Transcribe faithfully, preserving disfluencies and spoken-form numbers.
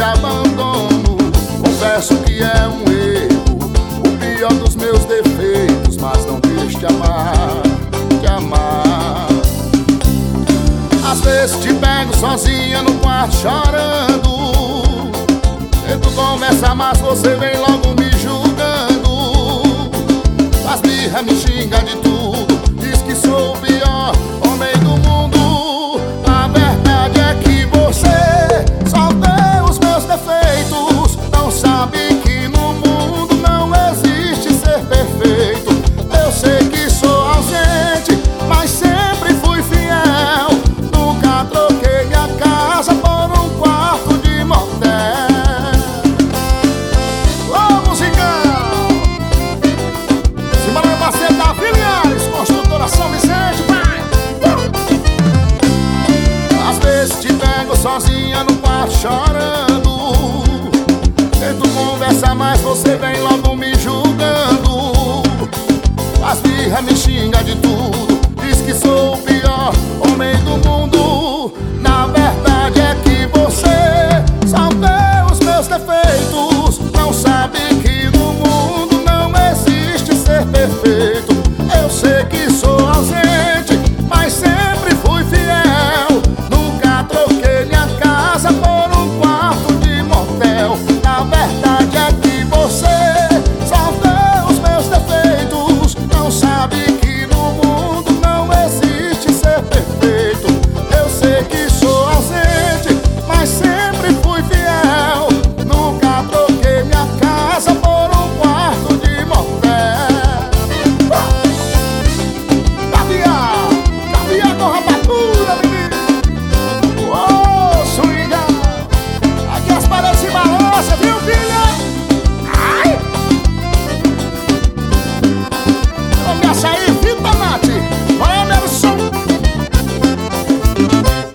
te abandono. Confesso que é um erro, o pior dos meus defeitos, mas não deixe de amar, de amar. Às vezes te pego sozinha no quarto chorando. Tento conversar, mas você vem logo me julgando. Faz birra, me xinga de tudo, diz que sou o pior homem do mundo. A verdade é que você só vê os meus defeitos, não sabe que no mundo não existe ser perfeito. Eu sei que sou ausente, mas sempre fui fiel. Nunca troquei minha casa por um quarto de motel. Ô musicão, Simbora, meu parceiro da Filiales, construtora São Vicente, vai! Às vezes te pego sozinha no quarto chorando. Tento conversar, mas você vem logo me julgando. Faz birra, me xinga de tudo,